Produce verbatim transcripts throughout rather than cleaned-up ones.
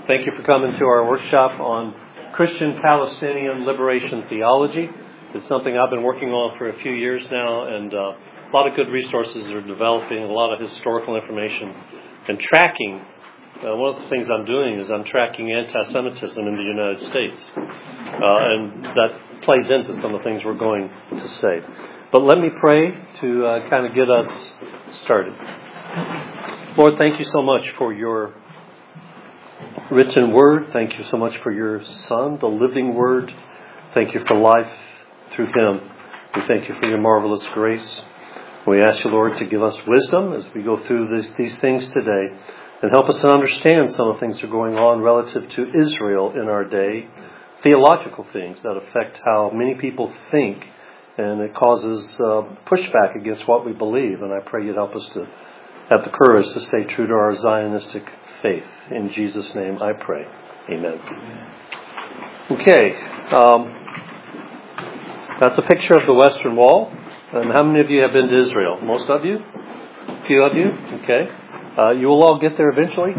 Thank you for coming to our workshop on Christian-Palestinian liberation theology. It's something I've been working on for a few years now, and uh, a lot of good resources are developing, a lot of historical information, and tracking. Uh, one of the things I'm doing is I'm tracking anti-Semitism in the United States, uh, and that plays into some of the things we're going to say. But let me pray to uh, kind of get us started. Lord, thank you so much for your written word. Thank you so much for your Son, the living word. Thank you for life through him. We thank you for your marvelous grace. We ask you, Lord, to give us wisdom as we go through this, these things today, and help us to understand some of the things that are going on relative to Israel in our day, theological things that affect how many people think, and it causes uh, pushback against what we believe. And I pray you'd help us to have the courage to stay true to our Zionistic faith. In Jesus' name I pray. Amen. Okay. Um, that's a picture of the Western Wall. And how many of you have been to Israel? Most of you? A few of you? Okay. Uh, you will all get there eventually?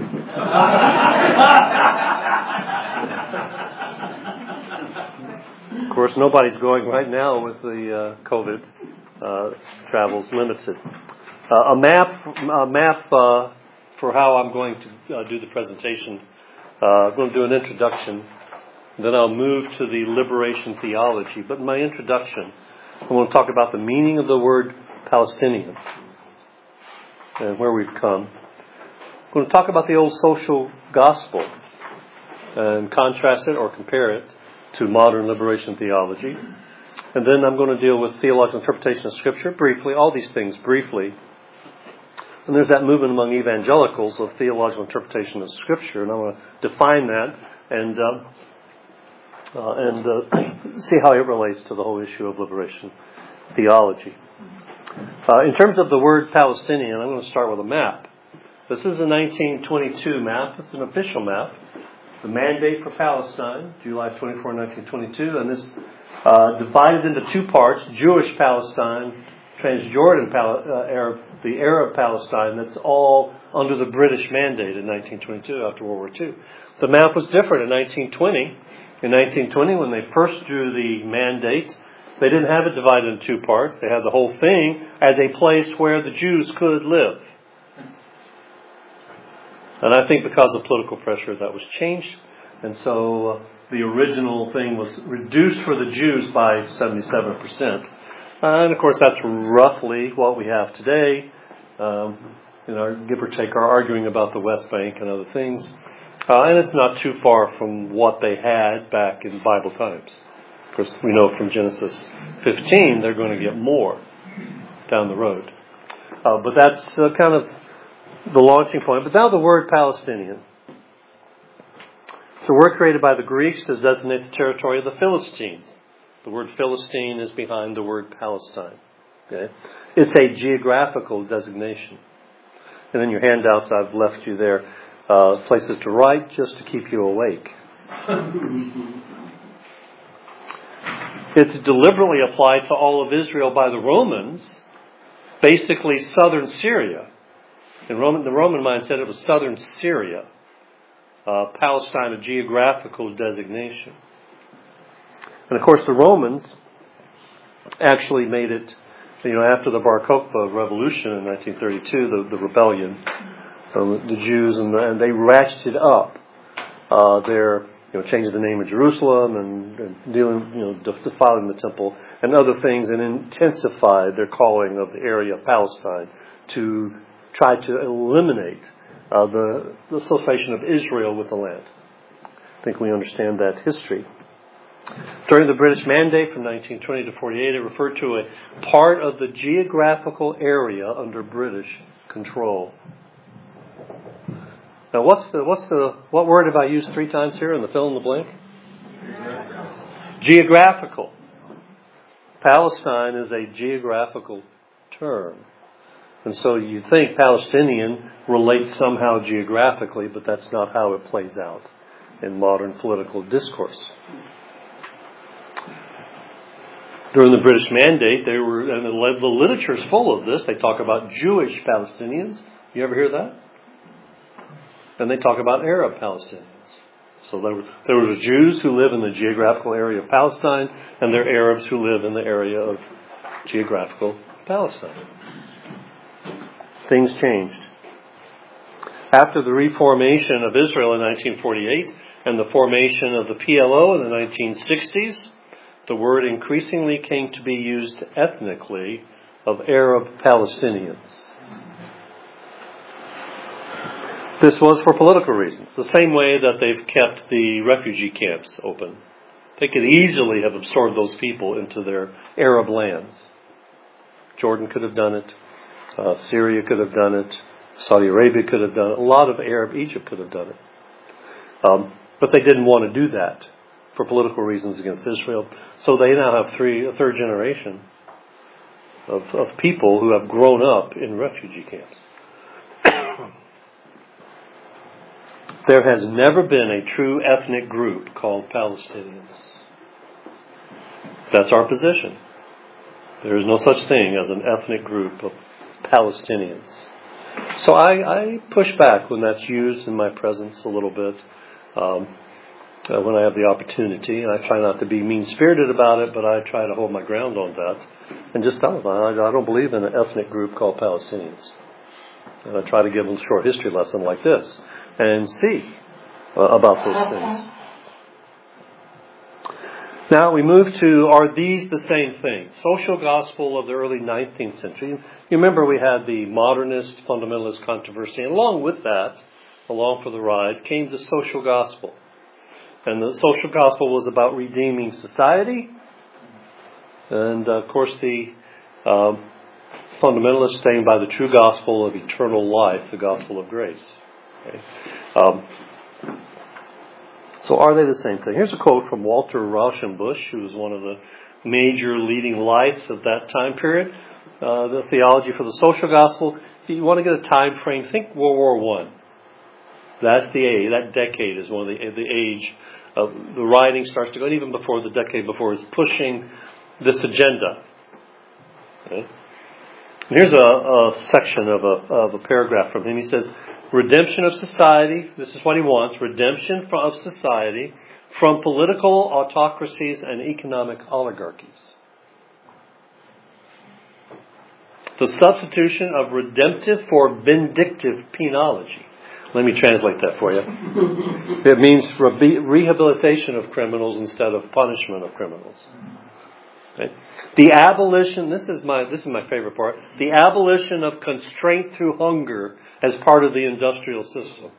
Of course, nobody's going right now with the uh, COVID uh, travels limited. Uh, a map, a map uh, for how I'm going to uh, do the presentation. Uh, I'm going to do an introduction. Then I'll move to the liberation theology. But in my introduction, I want to talk about the meaning of the word Palestinian and where we've come. I'm going to talk about the old social gospel and contrast it or compare it to modern liberation theology. And then I'm going to deal with theological interpretation of Scripture briefly, all these things briefly. And there's that movement among evangelicals of theological interpretation of Scripture, and I want to define that and uh, uh, and uh, see how it relates to the whole issue of liberation theology. Uh, in terms of the word Palestinian, I'm going to start with a map. This is a nineteen twenty-two map. It's an official map. The Mandate for Palestine, July twenty-fourth, nineteen twenty-two, and this uh, divided into two parts: Jewish Palestine, Transjordan Pal- uh, Arab, the Arab Palestine. That's all under the British Mandate in nineteen twenty-two, after World War Two. The map was different in nineteen twenty. In nineteen twenty, when they first drew the Mandate, they didn't have it divided into two parts. They had the whole thing as a place where the Jews could live. And I think because of political pressure that was changed. And so uh, the original thing was reduced for the Jews by seventy-seven percent. Uh, and of course that's roughly what we have today. Um, you know, give or take our arguing about the West Bank and other things. Uh, and it's not too far from what they had back in Bible times. Of course, we know from Genesis fifteen they're going to get more down the road. Uh, but that's uh, kind of the launching point. But now the word Palestinian. It's a word created by the Greeks to designate the territory of the Philistines. The word Philistine is behind the word Palestine. Okay? It's a geographical designation. And in your handouts I've left you there uh, places to write just to keep you awake. It's deliberately applied to all of Israel by the Romans, basically southern Syria. In Roman, the Roman mind said it was southern Syria. Uh, Palestine, a geographical designation. And of course the Romans actually made it, you know, after the Bar Kokhba revolution in nineteen thirty-two, the, the rebellion, um, the Jews, and, the, and they ratcheted up uh, their, you know, changing the name of Jerusalem and, and dealing, you know, defiling the temple and other things, and intensified their calling of the area of Palestine to try to eliminate uh, the, the association of Israel with the land. I think we understand that history. During the British Mandate from nineteen twenty to forty-eight, it referred to a part of the geographical area under British control. Now, what's the what's the what word have I used three times here in the fill in the blank? Geographical. Palestine is a geographical term. And so you think Palestinian relates somehow geographically, but that's not how it plays out in modern political discourse. During the British Mandate, they were, and the, the literature is full of this. They talk about Jewish Palestinians. You ever hear that? and they talk about Arab Palestinians. So there were, there were Jews who live in the geographical area of Palestine, and there are Arabs who live in the area of geographical Palestine. Things changed. After the reformation of Israel in nineteen forty-eight and the formation of the P L O in the nineteen sixties, the word increasingly came to be used ethnically of Arab Palestinians. This was for political reasons, the same way that they've kept the refugee camps open. They could easily have absorbed those people into their Arab lands. Jordan could have done it. Uh, Syria could have done it. Saudi Arabia could have done it. A lot of Arab Egypt could have done it. Um, but they didn't want to do that for political reasons against Israel. So they now have three, a third generation of, of people who have grown up in refugee camps. There has never been a true ethnic group called Palestinians. That's our position. There is no such thing as an ethnic group of Palestinians. So I, I push back when that's used in my presence a little bit, um, uh, when I have the opportunity. And I try not to be mean-spirited about it, but I try to hold my ground on that. And just tell them, I, I don't believe in an ethnic group called Palestinians. And I try to give them a short history lesson like this and see uh, about those things. Now we move to, are these the same thing? Social gospel of the early nineteenth century. You remember we had the modernist fundamentalist controversy, and along with that, along for the ride, came the social gospel. And the social gospel was about redeeming society. And of course the um, fundamentalists staying by the true gospel of eternal life, the gospel of grace. Okay. Um, so are they the same thing? Here's a quote from Walter Rauschenbusch, who was one of the major leading lights of that time period. Uh, the theology for the social gospel. If you want to get a time frame, think World War One. That's the age. That decade is one of the the age of the writing starts to go. And even before the decade before, is pushing this agenda. Okay. And here's a, a section of a of a paragraph from him. He says, redemption of society, this is what he wants, redemption of society from political autocracies and economic oligarchies. The substitution of redemptive for vindictive penology. Let me translate that for you. It means re- rehabilitation of criminals instead of punishment of criminals. Okay. The abolition, this is my this is my favorite part, the abolition of constraint through hunger as part of the industrial system.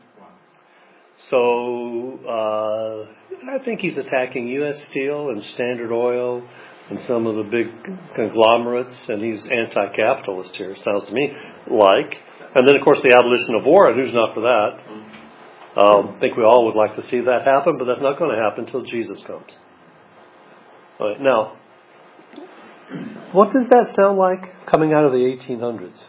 So uh, I think he's attacking U S Steel and Standard Oil and some of the big conglomerates, and he's anti-capitalist here, sounds to me like. And then, of course, the abolition of war, and who's not for that? Um, I think we all would like to see that happen, but that's not going to happen until Jesus comes. All right, now, what does that sound like coming out of the eighteen hundreds?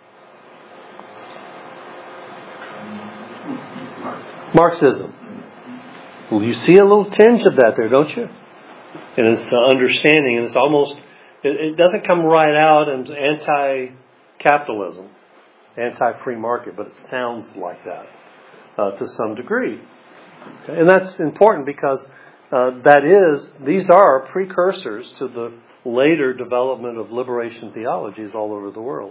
Marxism. Well, you see a little tinge of that there, don't you? And it's uh, understanding, and it's almost, it, it doesn't come right out as anti-capitalism, anti-free market, but it sounds like that uh, to some degree. Okay? And that's important because uh, that is, these are precursors to the later development of liberation theologies all over the world.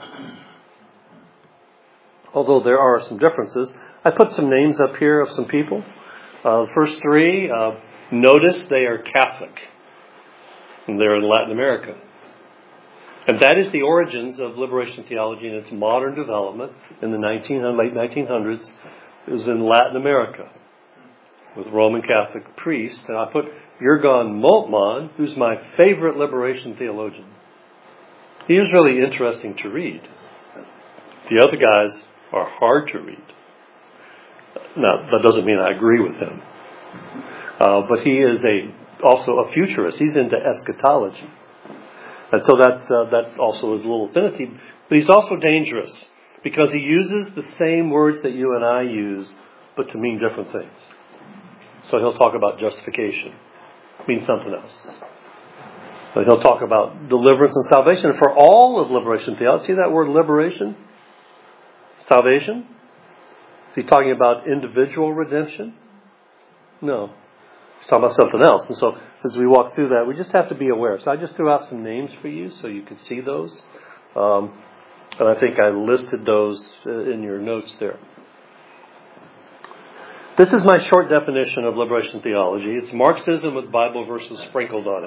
Although there are some differences. I put some names up here of some people. Uh, the first three, uh, notice they are Catholic. And they're in Latin America. And that is the origins of liberation theology in its modern development in the nineteen, late nineteen hundreds. It was in Latin America with Roman Catholic priests. And I put Jurgen Moltmann, who's my favorite liberation theologian. He is really interesting to read. The other guys are hard to read. Now, that doesn't mean I agree with him. Uh, but he is a also a futurist. He's into eschatology. And so that uh, that also is a little affinity. But he's also dangerous because he uses the same words that you and I use, but to mean different things. So he'll talk about justification. It means something else. But he'll talk about deliverance and salvation. And for all of liberation theology, see that word liberation? Salvation? Is he talking about individual redemption? No. He's talking about something else. And so as we walk through that, we just have to be aware. So I just threw out some names for you so you could see those. Um, and I think I listed those in your notes there. This is my short definition of liberation theology. It's Marxism with Bible verses sprinkled on it.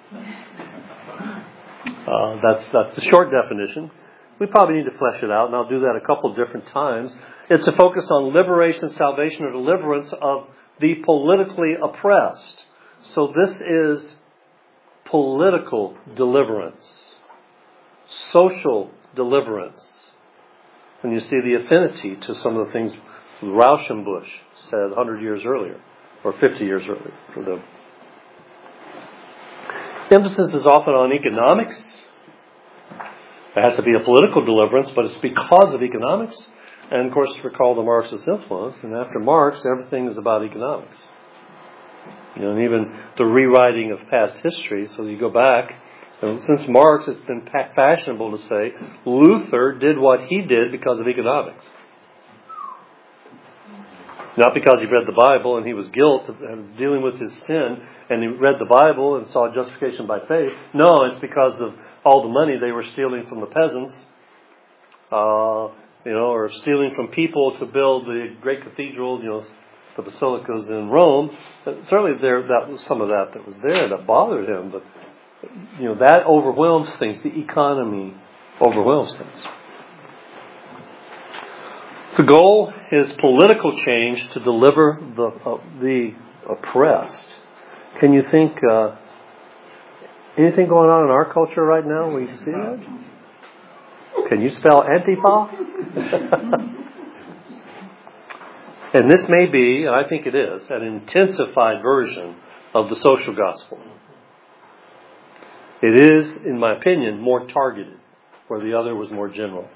Uh, that's, that's the short definition. We probably need to flesh it out, and I'll do that a couple different times. It's a focus on liberation, salvation, or deliverance of the politically oppressed. So this is political deliverance, social deliverance. And you see the affinity to some of the things Rauschenbusch said one hundred years earlier, or fifty years earlier for them. Emphasis is often on economics. It has to be a political deliverance, but it's because of economics. And of course, recall the Marxist influence. And after Marx, everything is about economics. You know, and even the rewriting of past history. So you go back, and since Marx, it's been fashionable to say Luther did what he did because of economics. Not because he read the Bible and he was guilt of dealing with his sin and he read the Bible and saw justification by faith. No, it's because of all the money they were stealing from the peasants, uh, you know, or stealing from people to build the great cathedral, you know, the basilicas in Rome. But certainly there that was some of that that was there that bothered him, but you know, that overwhelms things. The economy overwhelms things. The goal is political change to deliver the uh, the oppressed. Can you think uh, anything going on in our culture right now where you see that? Can you spell Antifa? And this may be, and I think it is, an intensified version of the social gospel. It is, in my opinion, more targeted, where the other was more general.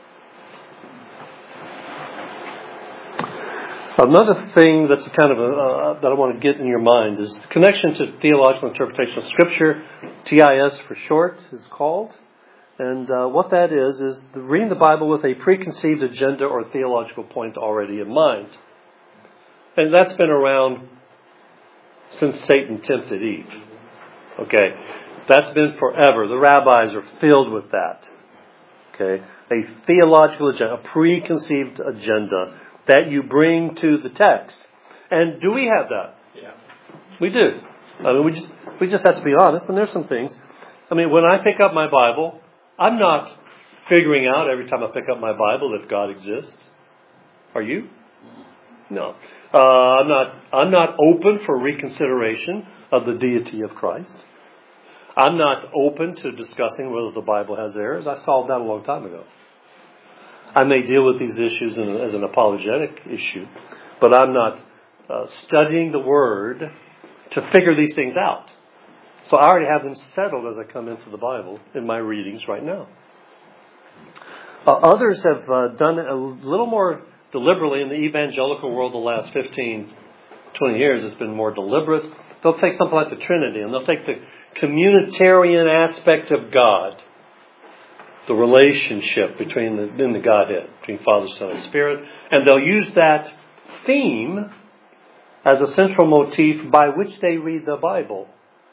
Another thing that's kind of a, uh, that I want to get in your mind is the connection to theological interpretation of Scripture. T I S for short is called. And uh, what that is, is the, reading the Bible with a preconceived agenda or theological point already in mind. And that's been around since Satan tempted Eve. Okay, that's been forever. The rabbis are filled with that. Okay, a theological agenda, a preconceived agenda that you bring to the text. And do we have that? Yeah. We do. I mean, we just we just have to be honest. And there's some things. I mean, when I pick up my Bible, I'm not figuring out every time I pick up my Bible if God exists. Are you? No. Uh, I'm not. I'm not open for reconsideration of the deity of Christ. I'm not open to discussing whether the Bible has errors. I solved that a long time ago. I may deal with these issues in, as an apologetic issue, but I'm not uh, studying the Word to figure these things out. So I already have them settled as I come into the Bible in my readings right now. Uh, others have uh, done it a little more deliberately in the evangelical world the last fifteen, twenty years. It's been more deliberate. They'll take something like the Trinity and they'll take the communitarian aspect of God, the relationship between the, in the Godhead, between Father, Son, and Spirit, and they'll use that theme as a central motif by which they read the Bible.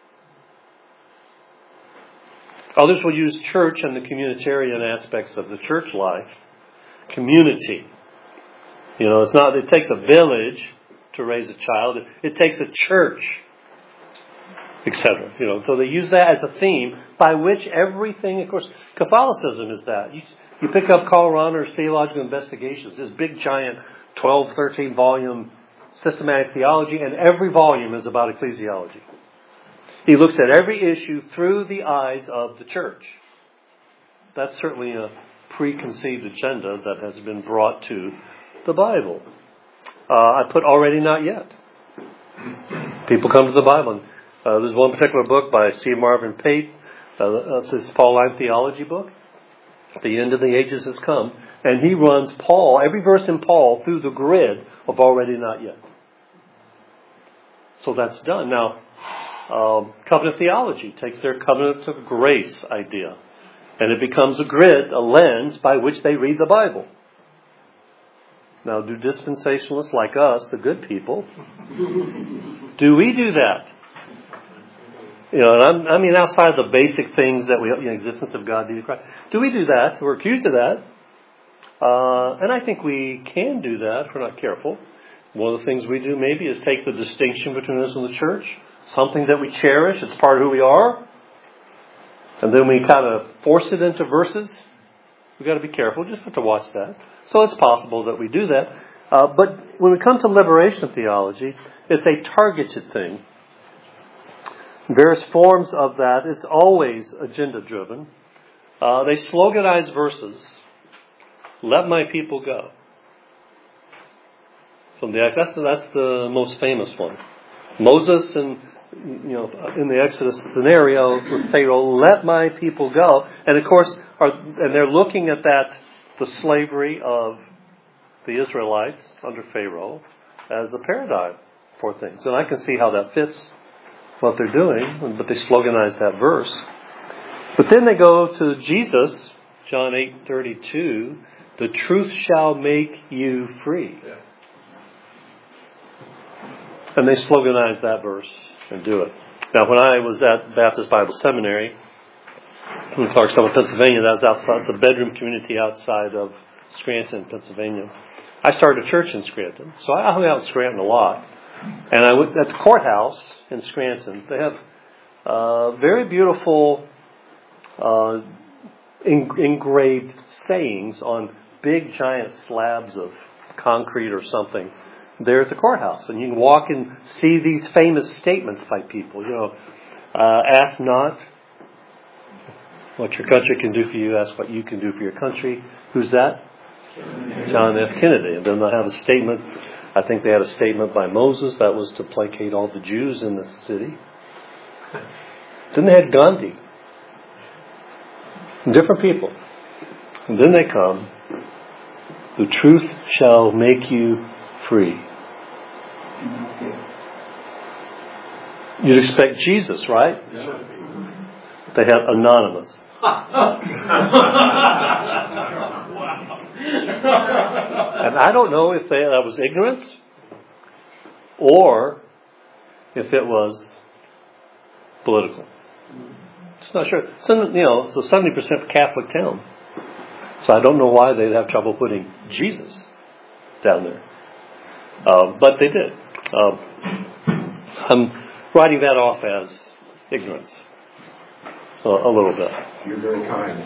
Others will use church and the communitarian aspects of the church life, community. You know, it's not. It takes a village to raise a child. It, it takes a church, et cetera. You know, so they use that as a theme by which everything. Of course, Catholicism is that. You, you pick up Karl Rahner's Theological Investigations, this big giant twelve, thirteen volume systematic theology, and every volume is about ecclesiology. He looks at every issue through the eyes of the church. That's certainly a preconceived agenda that has been brought to the Bible. Uh, I put already not yet. People come to the Bible. Uh, there's one particular book by C. Marvin Pate. Uh, it's his Pauline theology book. The end of the ages has come. And he runs Paul, every verse in Paul, through the grid of already not yet. So that's done. Now, um, covenant theology takes their covenant of grace idea. And it becomes a grid, a lens by which they read the Bible. Now, do dispensationalists like us, the good people, do we do that? You know, and I'm, I mean, outside of the basic things that we, you know, existence of God, deity of Christ, do we do that? We're accused of that. Uh, and I think we can do that if we're not careful. One of the things we do maybe is take the distinction between us and the church, something that we cherish, it's part of who we are, and then we kind of force it into verses. We've got to be careful, just have to watch that. So it's possible that we do that. Uh, but when we come to liberation theology, it's a targeted thing. Various forms of that, it's always agenda-driven. Uh, they sloganize verses. Let my people go. From the that's the, that's the most famous one. Moses and you know in the Exodus scenario with Pharaoh, let my people go. And of course, are, and they're looking at that the slavery of the Israelites under Pharaoh as the paradigm for things. And I can see how that fits what they're doing, but they sloganize that verse. But then they go to Jesus, John eight thirty-two. The truth shall make you free. Yeah. And they sloganize that verse and do it. Now, when I was at Baptist Bible Seminary in Clarksville, Pennsylvania, that was outside, it's a bedroom community outside of Scranton, Pennsylvania. I started a church in Scranton, so I hung out in Scranton a lot. And I went at the courthouse in Scranton. They have uh, very beautiful uh, en- engraved sayings on big giant slabs of concrete or something there at the courthouse. And you can walk and see these famous statements by people. You know, uh, ask not what your country can do for you, ask what you can do for your country. Who's that? John F. Kennedy. And then they'll have a statement. I think they had a statement by Moses that was to placate all the Jews in the city. Then they had Gandhi. Different people. And then they come, the truth shall make you free. You'd expect Jesus, right? Yeah. They have anonymous. And I don't know if they, that was ignorance or if it was political. Just not sure. So, you know, it's a seventy percent Catholic town. So I don't know why they'd have trouble putting Jesus down there. Uh, but they did. Uh, I'm writing that off as ignorance. Uh, a little bit. You're very kind.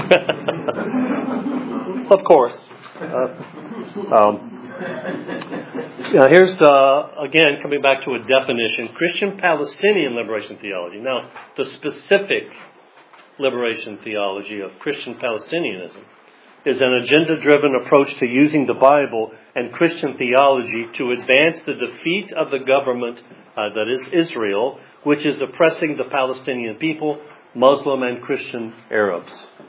Of course. Uh, um, now here's, uh, again, coming back to a definition, Christian Palestinian liberation theology. Now, the specific liberation theology of Christian Palestinianism is an agenda-driven approach to using the Bible and Christian theology to advance the defeat of the government, uh, that is Israel, which is oppressing the Palestinian people, Muslim and Christian Arabs.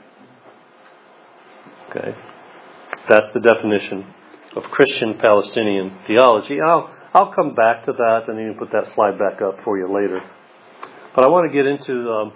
Okay, that's the definition of Christian Palestinian theology. I'll I'll come back to that and even put that slide back up for you later. But I want to get into. Um,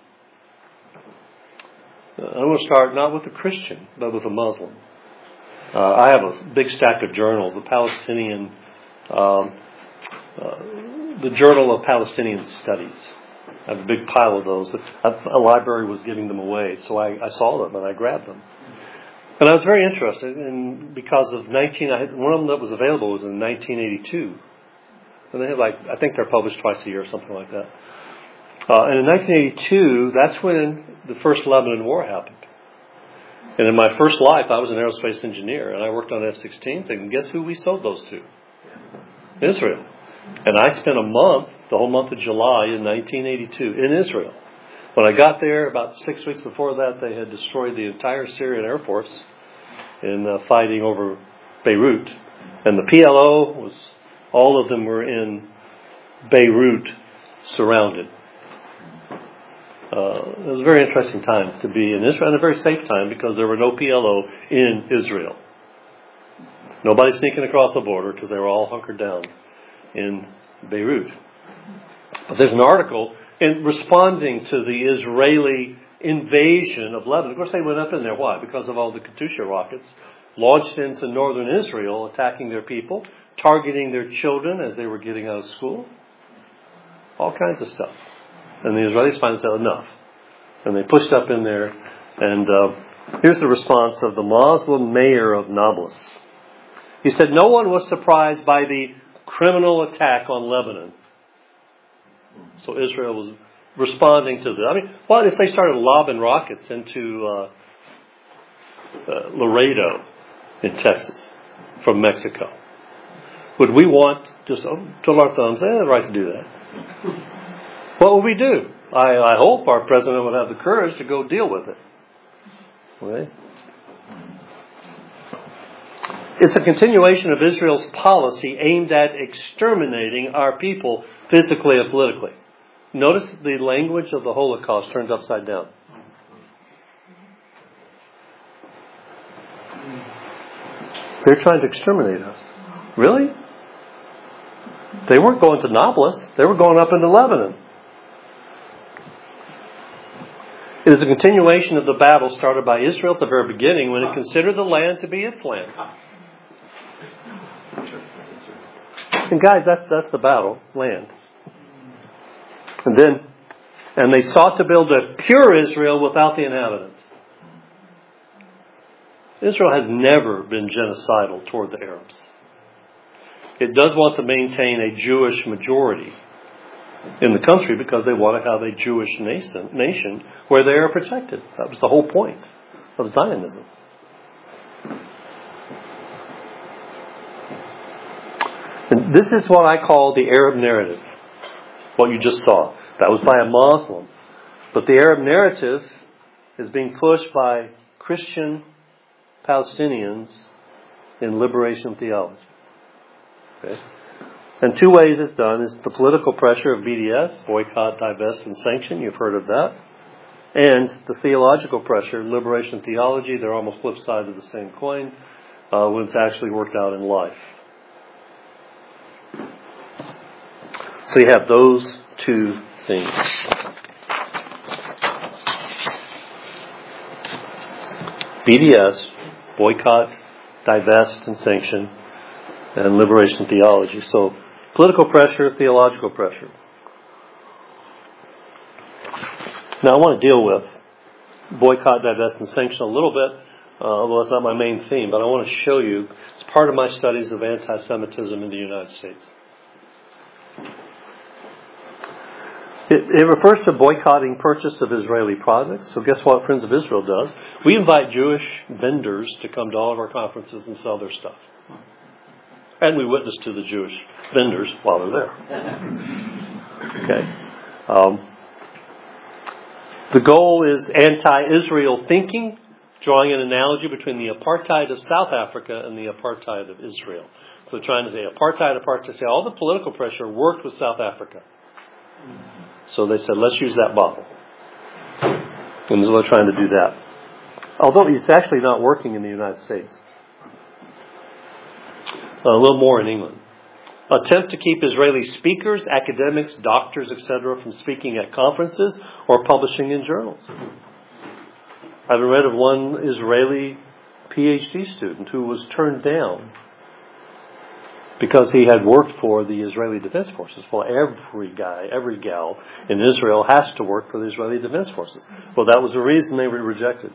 I want to start not with a Christian, but with a Muslim. Uh, I have a big stack of journals. The Palestinian, um, uh, the Journal of Palestinian Studies. I have a big pile of those. A library was giving them away, so I, I saw them and I grabbed them. And I was very interested, in because of nineteen. I had, one of them that was available was in nineteen eighty-two, and they had like I think they're published twice a year or something like that. Uh, and in nineteen eighty-two, that's when the first Lebanon War happened. And in my first life, I was an aerospace engineer, and I worked on F sixteens. And guess who we sold those to? Israel. And I spent a month, the whole month of July in nineteen eighty-two, in Israel. When I got there, about six weeks before that, they had destroyed the entire Syrian Air Force in uh, fighting over Beirut. And the P L O was, all of them were in Beirut, surrounded. Uh, it was a very interesting time to be in Israel, and a very safe time because there were no P L O in Israel. Nobody sneaking across the border because they were all hunkered down in Beirut. But there's an article in responding to the Israeli invasion of Lebanon. Of course, they went up in there. Why? Because of all the Katyusha rockets launched into northern Israel, attacking their people, targeting their children as they were getting out of school. All kinds of stuff. And the Israelis finally said, enough. And they pushed up in there. And uh, here's the response of the Muslim mayor of Nablus. He said, no one was surprised by the criminal attack on Lebanon. So Israel was responding to that. I mean, what if they started lobbing rockets into uh, uh, Laredo in Texas from Mexico? Would we want just oh, twiddle our thumbs? They have the right to do that. What would we do? I, I hope our president would have the courage to go deal with it. Okay? It's a continuation of Israel's policy aimed at exterminating our people physically and politically. Notice the language of the Holocaust turned upside down. They're trying to exterminate us. Really? They weren't going to Nablus. They were going up into Lebanon. It is a continuation of the battle started by Israel at the very beginning when it considered the land to be its land. And guys, that's that's the battle, land. And then, and they sought to build a pure Israel without the inhabitants. Israel has never been genocidal toward the Arabs. It does want to maintain a Jewish majority in the country because they want to have a Jewish nation, nation where they are protected. That was the whole point of Zionism. And this is what I call the Arab narrative. What you just saw. That was by a Muslim. But the Arab narrative is being pushed by Christian Palestinians in liberation theology. Okay? And two ways it's done is the political pressure of B D S, boycott, divest, and sanction. You've heard of that. And the theological pressure, liberation theology. They're almost flip sides of the same coin uh, when it's actually worked out in life. So you have those two things. B D S, boycott, divest, and sanction, and liberation theology. So political pressure, theological pressure. Now I want to deal with boycott, divest, and sanction a little bit, uh, although it's not my main theme, but I want to show you, it's part of my studies of anti-Semitism in the United States. It, it refers to boycotting purchase of Israeli products. So guess what Friends of Israel does? We invite Jewish vendors to come to all of our conferences and sell their stuff. And we witness to the Jewish vendors while they're there. Okay. Um, the goal is anti-Israel thinking, drawing an analogy between the apartheid of South Africa and the apartheid of Israel. So they're trying to say apartheid, apartheid, say all the political pressure worked with South Africa. So they said, let's use that model. And they're trying to do that. Although it's actually not working in the United States. A little more in England. Attempt to keep Israeli speakers, academics, doctors, et cetera from speaking at conferences or publishing in journals. I've read of one Israeli P H D student who was turned down because he had worked for the Israeli Defense Forces. Well, every guy, every gal in Israel has to work for the Israeli Defense Forces. Well, that was the reason they were rejected.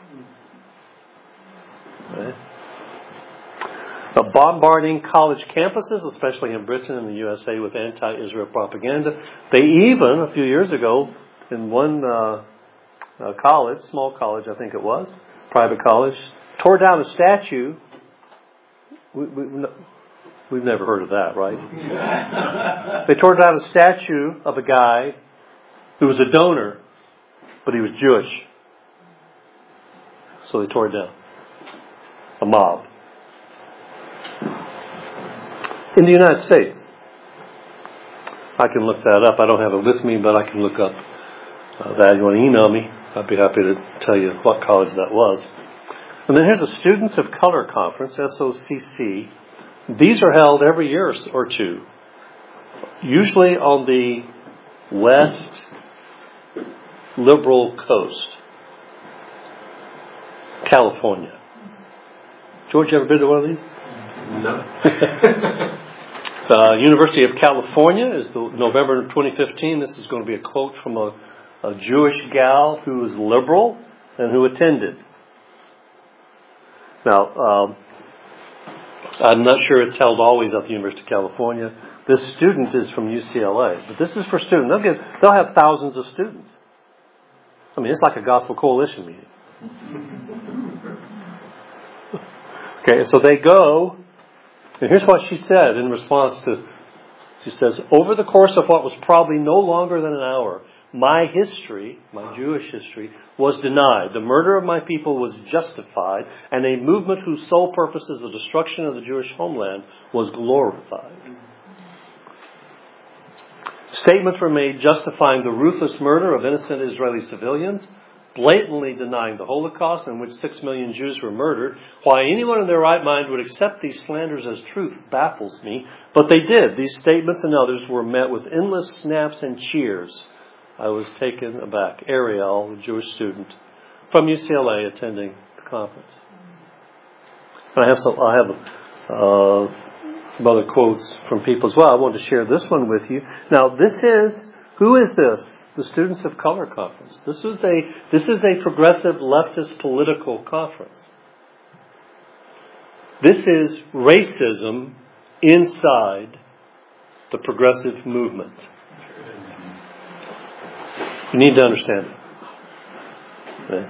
Okay. Now, bombarding college campuses, especially in Britain and the U S A, with anti-Israel propaganda. They even, a few years ago, in one uh, uh, college, small college I think it was, private college, tore down a statue. We, we, no, We've never heard of that, right? They tore down a statue of a guy who was a donor, but he was Jewish. So they tore it down. A mob. In the United States, I can look that up. I don't have it with me, but I can look up uh, that. You want to email me? I'd be happy to tell you what college that was. And then here's a Students of Color Conference, S O C C. These are held every year or two, usually on the west liberal coast, California. George, you ever been to one of these? No. Uh, University of California is the November twenty fifteen. This is going to be a quote from a, a Jewish gal who is liberal and who attended. Now, um, I'm not sure it's held always at the University of California. This student is from U C L A, but this is for students. They'll get, they'll have thousands of students. I mean, it's like a Gospel Coalition meeting. Okay, so they go. And here's what she said in response to, she says, over the course of what was probably no longer than an hour, my history, my Jewish history, was denied. The murder of my people was justified, and a movement whose sole purpose is the destruction of the Jewish homeland was glorified. Statements were made justifying the ruthless murder of innocent Israeli civilians, blatantly denying the Holocaust in which six million Jews were murdered. Why anyone in their right mind would accept these slanders as truth baffles me, but they did. These statements and others were met with endless snaps and cheers. I was taken aback. Ariel, a Jewish student from U C L A, attending the conference. And I have some, I have uh, some other quotes from people as well. I wanted to share this one with you. Now, this is, who is this? The Students of Color Conference. This is a this is a progressive leftist political conference. This is racism inside the progressive movement. You need to understand it. Okay.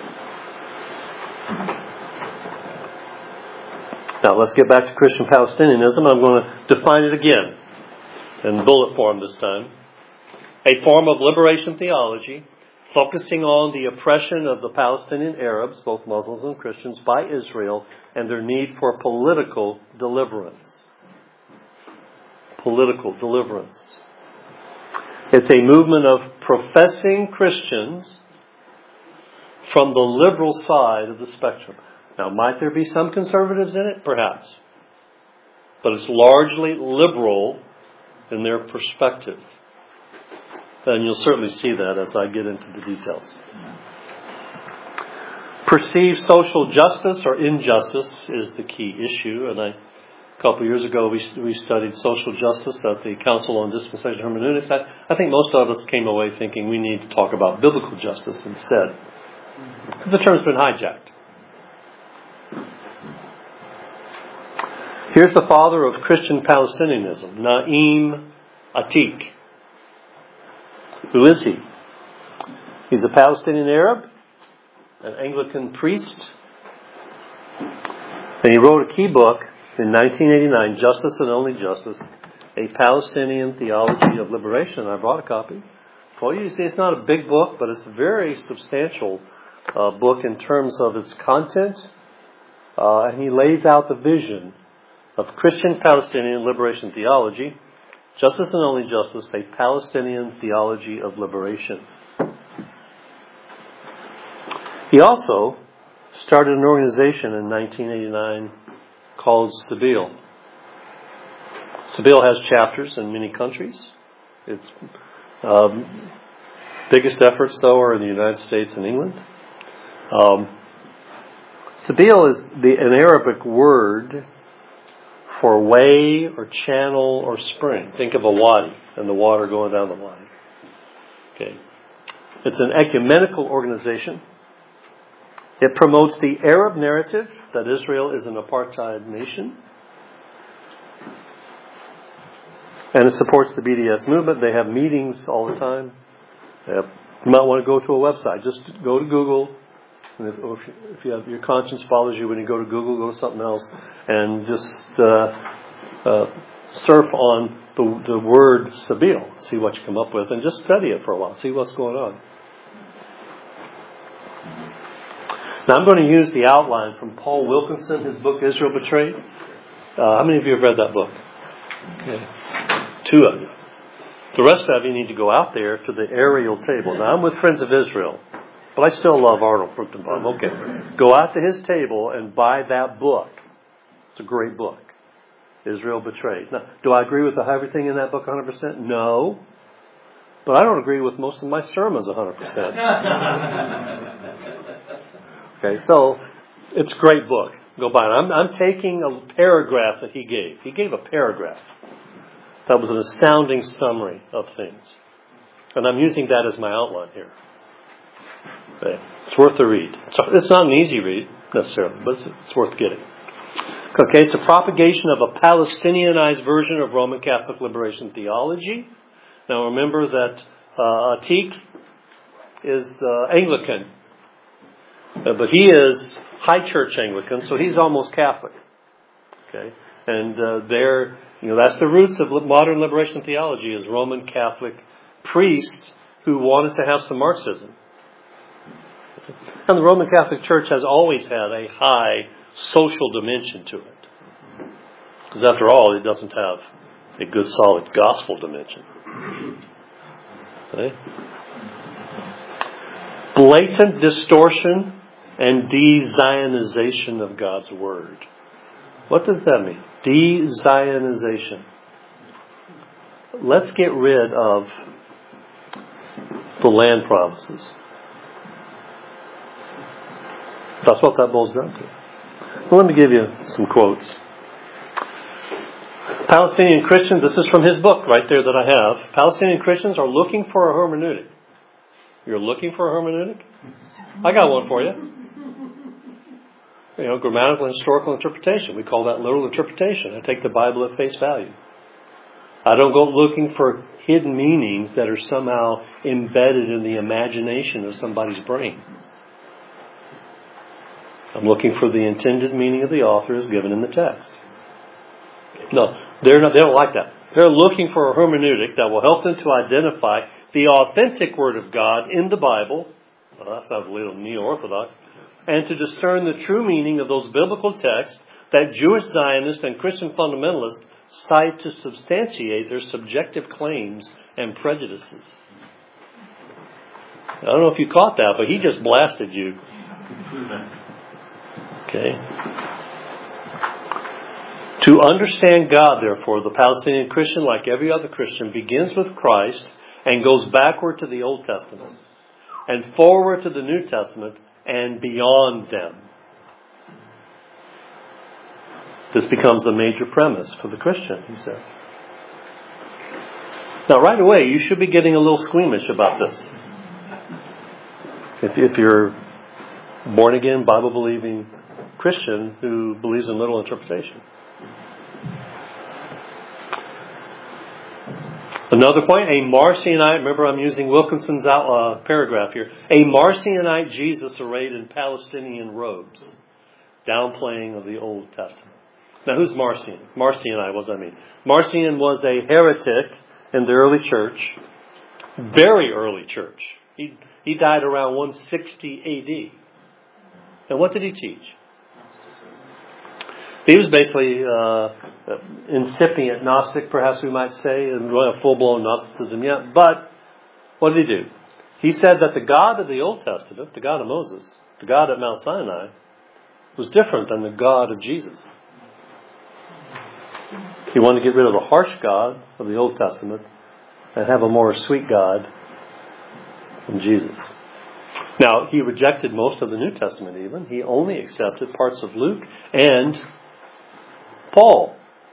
Now let's get back to Christian Palestinianism. I'm going to define it again in bullet form this time. A form of liberation theology focusing on the oppression of the Palestinian Arabs, both Muslims and Christians, by Israel and their need for political deliverance. Political deliverance. It's a movement of professing Christians from the liberal side of the spectrum. Now, might there be some conservatives in it? Perhaps. But it's largely liberal in their perspective. And you'll certainly see that as I get into the details. Perceived social justice or injustice is the key issue. And I, a couple of years ago, we we studied social justice at the Council on Dispensational Hermeneutics. I, I think most of us came away thinking we need to talk about biblical justice instead. Because the term's been hijacked. Here's the father of Christian Palestinianism, Naim Atik. Who is he? He's a Palestinian Arab, an Anglican priest, and he wrote a key book in nineteen eighty-nine, Justice and Only Justice, a Palestinian Theology of Liberation. I brought a copy for you. You see, it's not a big book, but it's a very substantial uh, book in terms of its content, uh, and he lays out the vision of Christian Palestinian liberation theology. Justice and Only Justice, a Palestinian Theology of Liberation. He also started an organization in nineteen eighty-nine called Sabeel. Sabeel has chapters in many countries. Its um, biggest efforts, though, are in the United States and England. Um, Sabeel is the, an Arabic word for way or channel or spring. Think of a wadi and the water going down the wadi. Okay. It's an ecumenical organization. It promotes the Arab narrative that Israel is an apartheid nation. And it supports the B D S movement. They have meetings all the time. They have, you might want to go to a website. Just go to Google. And if, if, you, if you have, your conscience follows you when you go to Google, go to something else, and just uh, uh, surf on the, the word Sabeel, see what you come up with, and just study it for a while, see what's going on. Now I'm going to use the outline from Paul Wilkinson, his book Israel Betrayed. Uh, how many of you have read that book? Okay. Two of you. The rest of you need to go out there to the aerial table. Now I'm with Friends of Israel. But I still love Arnold Fruchtenbaum. Okay. Go out to his table and buy that book. It's a great book. Israel Betrayed. Now, do I agree with everything in that book one hundred percent? No. But I don't agree with most of my sermons one hundred percent. Okay, so it's a great book. go by. I'm, I'm taking a paragraph that he gave. He gave a paragraph that was an astounding summary of things. And I'm using that as my outline here. Okay. It's worth the read. It's not an easy read, necessarily, but it's, it's worth getting. Okay, it's a propagation of a Palestinianized version of Roman Catholic liberation theology. Now remember that uh, Atik is uh, Anglican. Uh, but he is High Church Anglican, so he's almost Catholic. Okay, and uh, there, you know, that's the roots of modern liberation theology: is Roman Catholic priests who wanted to have some Marxism. And the Roman Catholic Church has always had a high social dimension to it, because after all, it doesn't have a good, solid gospel dimension. Okay? Blatant distortion and de-Zionization of God's Word. What does that mean? De-Zionization. Let's get rid of the land promises. That's what that boils down to. Well, let me give you some quotes. Palestinian Christians, this is from his book right there that I have. Palestinian Christians are looking for a hermeneutic. You're looking for a hermeneutic? I got one for you. You know, grammatical and historical interpretation. We call that literal interpretation. I take the Bible at face value. I don't go looking for hidden meanings that are somehow embedded in the imagination of somebody's brain. I'm looking for the intended meaning of the author as given in the text. No, they're not, they don't like that. They're looking for a hermeneutic that will help them to identify the authentic Word of God in the Bible. Well, that sounds a little neo-orthodox. And to discern the true meaning of those biblical texts that Jewish Zionists and Christian fundamentalists cite to substantiate their subjective claims and prejudices. I don't know if you caught that, but he just blasted you. Okay. To understand God, therefore, the Palestinian Christian, like every other Christian, begins with Christ and goes backward to the Old Testament and forward to the New Testament and beyond them. This becomes a major premise for the Christian, he says. Now, right away, you should be getting a little squeamish about this. If, if you're born-again, Bible-believing Christian who believes in literal interpretation. Another point, a Marcionite, remember I'm using Wilkinson's out, uh, paragraph here, a Marcionite Jesus arrayed in Palestinian robes, downplaying of the Old Testament. Now who's Marcion? Marcionite, what does that mean? Marcion was a heretic in the early church, very early church. He, he died around one sixty A D. And what did he teach? He was basically uh, incipient Gnostic, perhaps we might say, and really a full-blown Gnosticism yet. But what did he do? He said that the God of the Old Testament, the God of Moses, the God at Mount Sinai, was different than the God of Jesus. He wanted to get rid of the harsh God of the Old Testament and have a more sweet God than Jesus. Now, he rejected most of the New Testament even. He only accepted parts of Luke and Paul.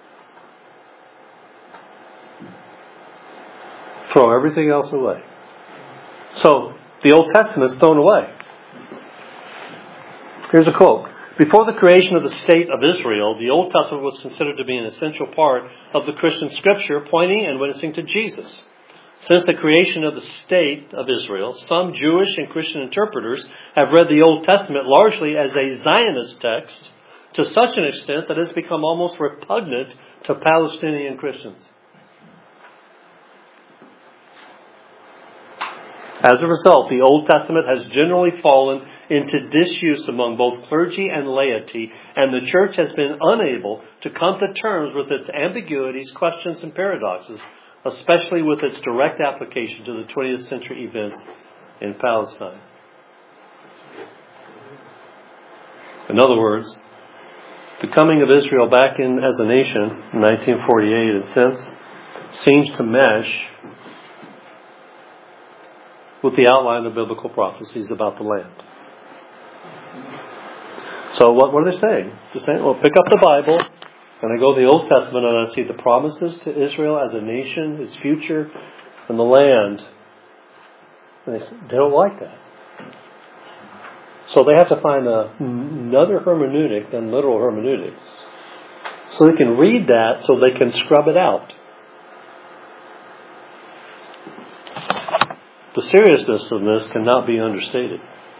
Throw everything else away. So, the Old Testament's thrown away. Here's a quote. Before the creation of the state of Israel, the Old Testament was considered to be an essential part of the Christian scripture, pointing and witnessing to Jesus. Since the creation of the state of Israel, some Jewish and Christian interpreters have read the Old Testament largely as a Zionist text to such an extent that it's become almost repugnant to Palestinian Christians. As a result, the Old Testament has generally fallen into disuse among both clergy and laity, and the church has been unable to come to terms with its ambiguities, questions, and paradoxes, especially with its direct application to the twentieth century events in Palestine. In other words, the coming of Israel back in as a nation in nineteen forty-eight, in a sense, seems to mesh with the outline of biblical prophecies about the land. So what, what are they saying? They're saying, well, pick up the Bible, and I go to the Old Testament, and I see the promises to Israel as a nation, its future, and the land. And they, they don't like that. So they have to find a, another hermeneutic than literal hermeneutics. So they can read that so they can scrub it out. The seriousness of this cannot be understated.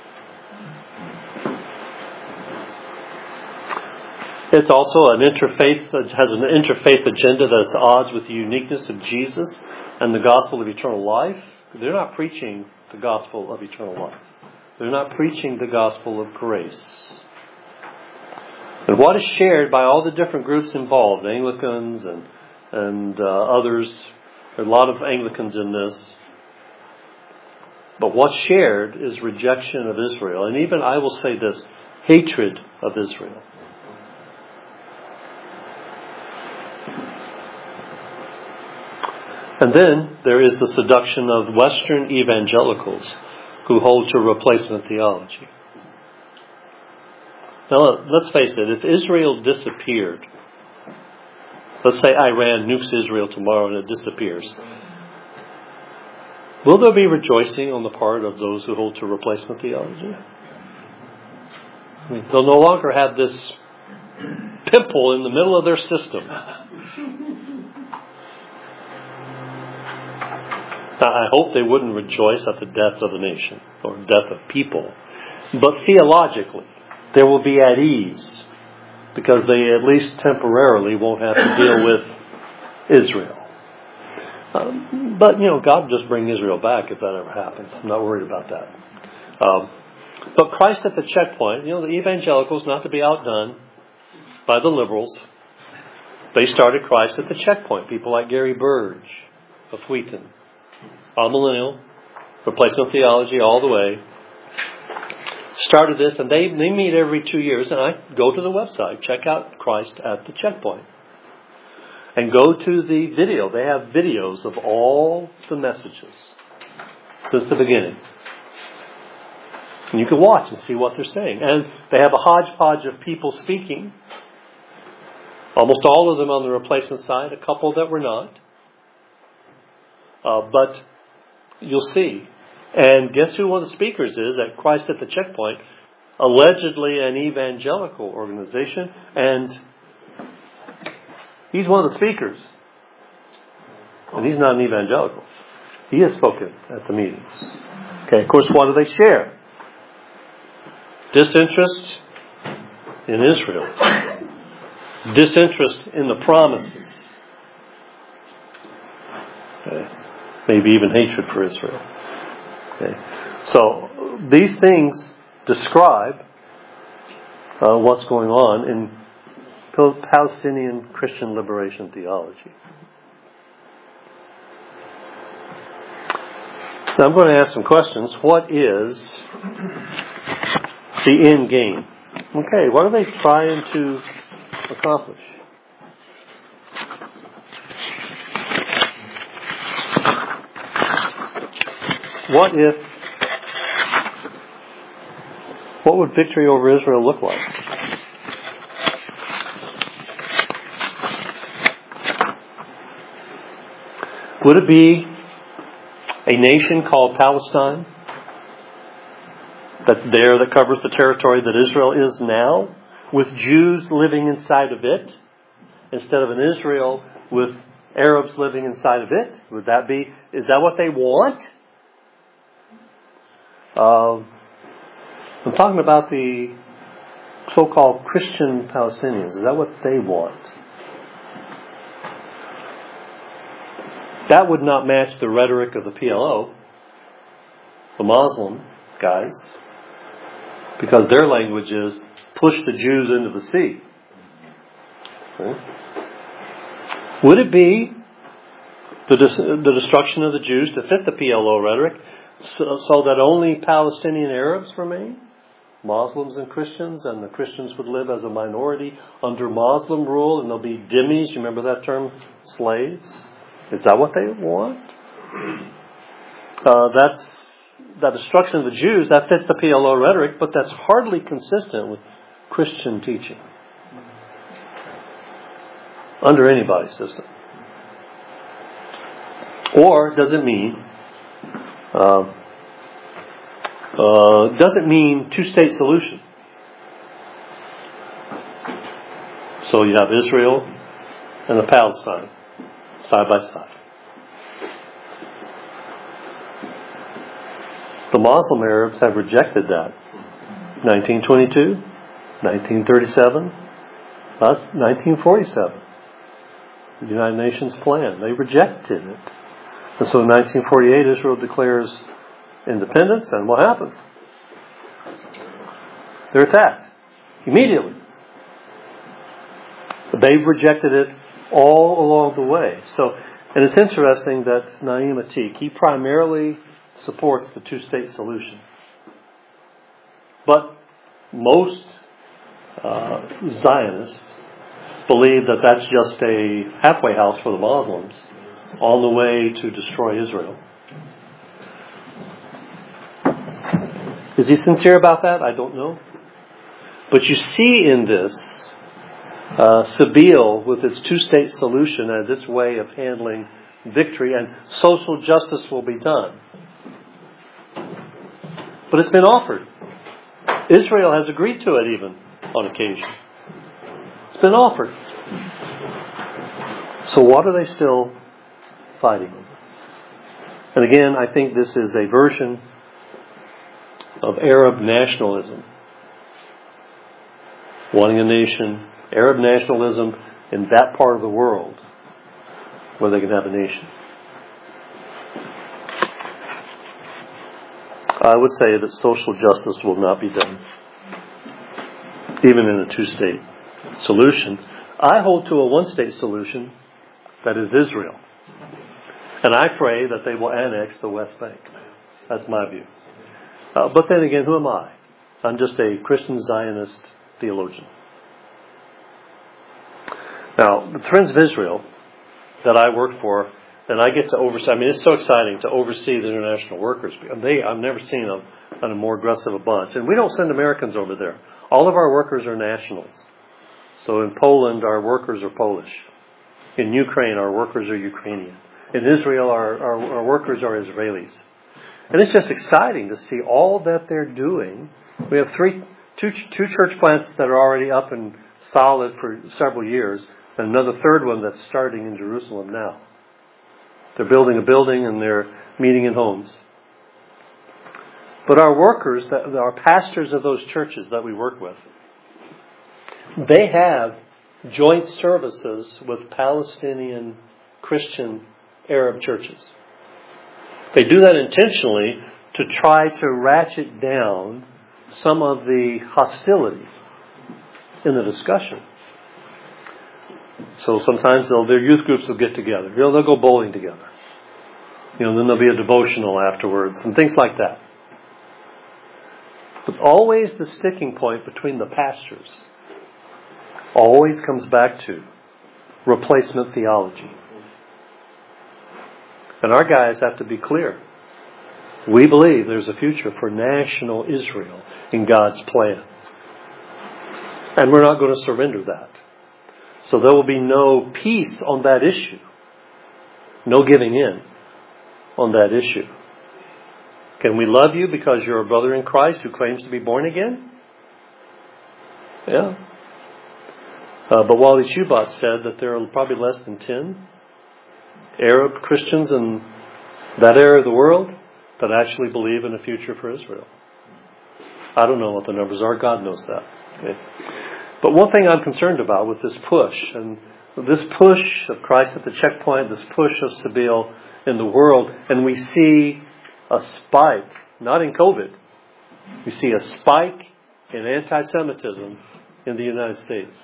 It's also an interfaith, it has an interfaith agenda that's at odds with the uniqueness of Jesus and the gospel of eternal life. They're not preaching the gospel of eternal life. They're not preaching the gospel of grace. And what is shared by all the different groups involved, Anglicans and and uh, others, there are a lot of Anglicans in this. But what's shared is rejection of Israel. And even, I will say this, hatred of Israel. And then there is the seduction of Western evangelicals who hold to replacement theology. Now, let's face it, if Israel disappeared, let's say Iran nukes Israel tomorrow and it disappears, will there be rejoicing on the part of those who hold to replacement theology? I mean, they'll no longer have this pimple in the middle of their system. Now, I hope they wouldn't rejoice at the death of a nation or death of people. But theologically, they will be at ease because they at least temporarily won't have to deal with Israel. Um, but, you know, God will just bring Israel back if that ever happens. I'm not worried about that. Um, but Christ at the checkpoint, you know, the evangelicals, not to be outdone by the liberals, they started Christ at the checkpoint. People like Gary Burge of Wheaton. All millennial, replacement theology all the way. Started this, and they, they meet every two years, and I go to the website, check out Christ at the checkpoint. And go to the video. They have videos of all the messages since the beginning. And you can watch and see what they're saying. And they have a hodgepodge of people speaking. Almost all of them on the replacement side, a couple that were not. Uh, but you'll see. And guess who one of the speakers is at Christ at the Checkpoint? Allegedly an evangelical organization. And he's one of the speakers. And he's not an evangelical. He has spoken at the meetings. Okay, of course, what do they share? Disinterest in Israel. Disinterest in the promises. Okay. Maybe even hatred for Israel. Okay. So these things describe uh, what's going on in Palestinian Christian liberation theology. Now I'm going to ask some questions. What is the end game? Okay, what are they trying to accomplish? What if, what would victory over Israel look like? Would it be a nation called Palestine that's there, that covers the territory that Israel is now, with Jews living inside of it, instead of an Israel with Arabs living inside of it? Would that be, is that what they want? Uh, I'm talking about the so-called Christian Palestinians. Is that what they want? That would not match the rhetoric of the P L O, the Muslim guys, because their language is push the Jews into the sea. Okay. Would it be the, dis- the destruction of the Jews to fit the P L O rhetoric, so, so that only Palestinian Arabs remain? Muslims and Christians, and the Christians would live as a minority under Muslim rule, and there'll be dhimmis, you remember that term? Slaves? Is that what they want? Uh, that's the destruction of the Jews, that fits the P L O rhetoric, but that's hardly consistent with Christian teaching under anybody's system? Or does it mean uh, uh, does it mean two-state solution? So you have Israel and the Palestine side by side. The Muslim Arabs have rejected that. nineteen twenty-two, nineteen thirty-seven, us nineteen forty-seven. The United Nations plan. They rejected it. And so in nineteen forty-eight, Israel declares independence, and what happens? They're attacked immediately. But they've rejected it all along the way. So, and it's interesting that Naim Atik, he primarily supports the two-state solution. But most uh, Zionists believe that that's just a halfway house for the Muslims on the way to destroy Israel. Is he sincere about that? I don't know. But you see in this uh, Sabeel with its two-state solution as its way of handling victory, and social justice will be done. But it's been offered. Israel has agreed to it even on occasion. It's been offered. So what are they still fighting over? And again, I think this is a version of Arab nationalism. Wanting a nation, Arab nationalism in that part of the world where they can have a nation. I would say that social justice will not be done, even in a two-state solution. I hold to a one-state solution that is Israel. And I pray that they will annex the West Bank. That's my view. Uh, but then again, who am I? I'm just a Christian Zionist theologian. Now, the Friends of Israel that I work for, and I get to oversee, I mean, it's so exciting to oversee the international workers. They, I've never seen them on a more aggressive a bunch. And we don't send Americans over there. All of our workers are nationals. So in Poland, our workers are Polish. In Ukraine, our workers are Ukrainian. In Israel, our, our, our workers are Israelis. And it's just exciting to see all that they're doing. We have three, two, two church plants that are already up and solid for several years, and another third one that's starting in Jerusalem now. They're building a building and they're meeting in homes. But our workers, our pastors of those churches that we work with, they have joint services with Palestinian Christian Arab churches. They do that intentionally to try to ratchet down some of the hostility in the discussion. So sometimes they'll, their youth groups will get together. You know, they'll go bowling together. You know, then there'll be a devotional afterwards and things like that. But always the sticking point between the pastors always comes back to replacement theology. And our guys have to be clear. We believe there's a future for national Israel in God's plan. And we're not going to surrender that. So there will be no peace on that issue. No giving in on that issue. Can we love you because you're a brother in Christ who claims to be born again? Yeah. Uh, but Wally Shubat said that there are probably less than ten Arab Christians in that area of the world that actually believe in a future for Israel. I don't know what the numbers are. God knows that. Okay. But one thing I'm concerned about with this push, and this push of Christ at the checkpoint, this push of Sabeel in the world, and we see a spike, not in COVID, we see a spike in anti-Semitism in the United States.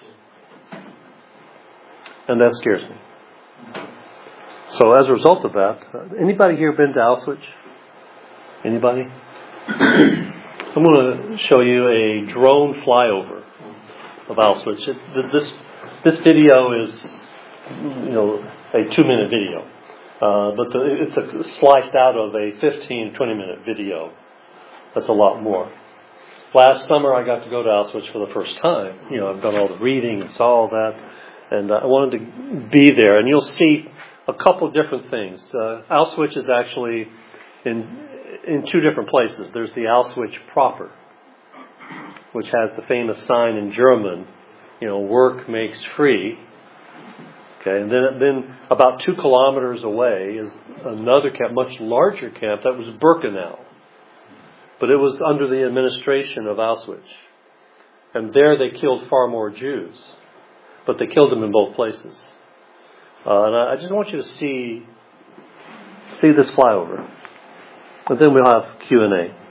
And that scares me. So as a result of that, anybody here been to Auschwitz? Anybody? I'm going to show you a drone flyover of Auschwitz. It, this this video is, you know, a two-minute video, uh, but the, it's a, sliced out of a fifteen, twenty-minute video. That's a lot more. last summer I got to go to Auschwitz for the first time. You know, I've done all the reading and saw all that, and uh, I wanted to be there. And you'll see a couple different things. Uh, Auschwitz is actually in in two different places. There's the Auschwitz proper, which has the famous sign in German, you know, work makes free. Okay, and then then about two kilometers away is another camp, much larger camp, that was Birkenau. But it was under the administration of Auschwitz. And there they killed far more Jews. But they killed them in both places. Uh, and I, I just want you to see see this flyover. And then we'll have Q and A.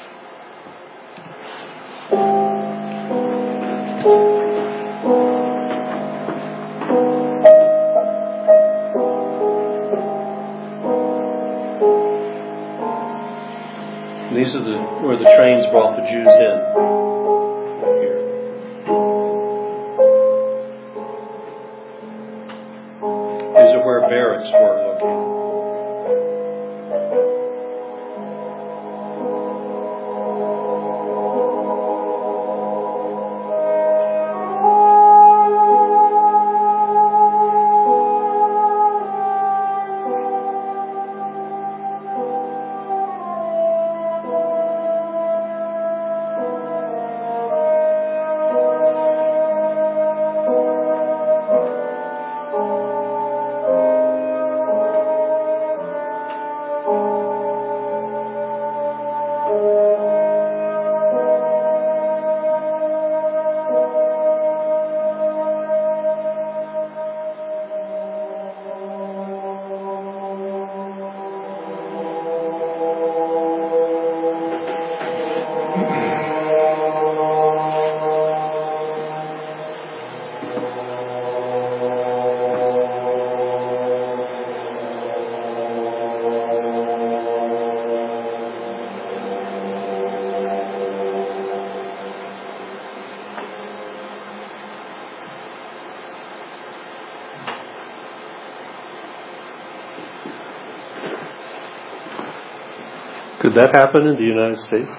These are the where the trains brought the Jews in. Here. These are where barracks were located. Could that happen in the United States?